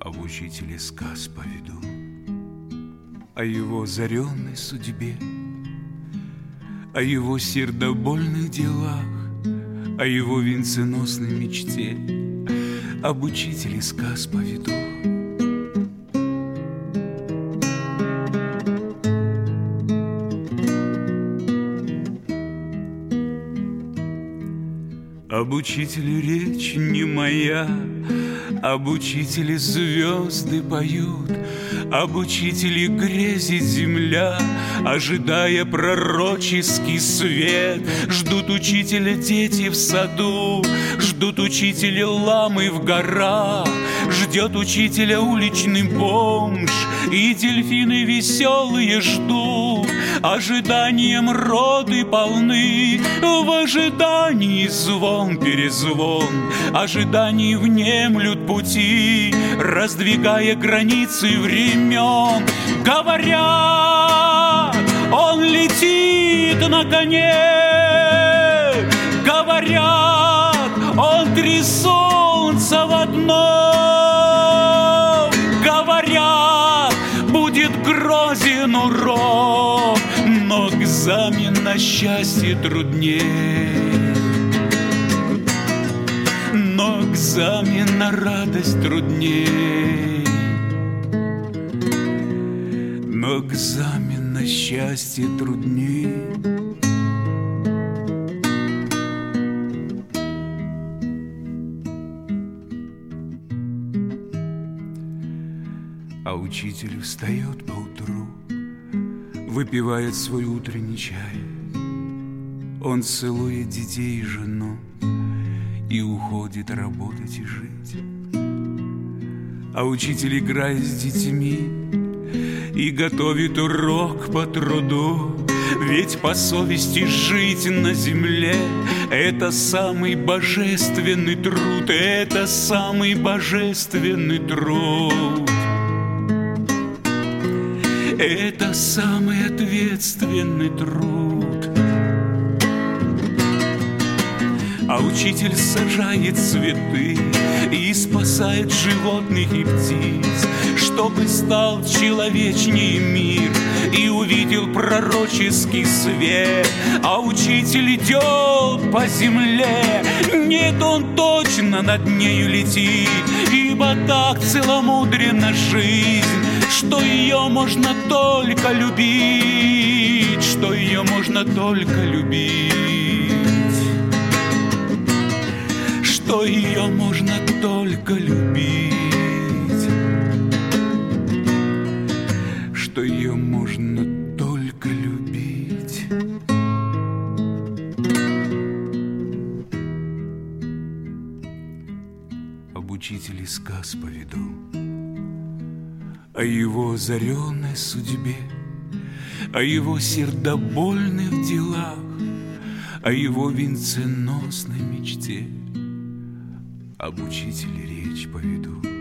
об учителе сказ поведу, о его озаренной судьбе, о его сердобольных делах, о его венценосной мечте, об учителе сказ поведу. Об учителе речь не моя, об учителе звезды поют, об учителе грезит земля, ожидая пророческий свет. Ждут учителя дети в саду, ждут учителя ламы в горах, ждет учителя уличный бомж, и дельфины веселые ждут. Ожиданием роды полны, в ожидании звон-перезвон, ожидании внемлют пути, раздвигая границы времен. Говорят, он летит на коне, говорят, он три солнца в одном, говорят, будет грозен урок, но экзамен на счастье труднее, но экзамен на радость труднее, но экзамен на счастье труднее. А учитель встает поутру, выпивает свой утренний чай. Он целует детей и жену и уходит работать и жить. А учитель играет с детьми и готовит урок по труду. Ведь по совести жить на земле — это самый божественный труд, это самый божественный труд. Это самый ответственный труд. А учитель сажает цветы и спасает животных и птиц, чтобы стал человечнее мир и увидел пророческий свет. А учитель идет по земле, нет, он точно над нею летит, ибо так целомудренна жизнь, что ее можно только любить, что ее можно только любить, что ее можно только любить, что ее можно только любить. Об учителе сказ поведу, о его озаренной судьбе, о его сердобольных делах, о его венценосной мечте. Об учителе речь поведу.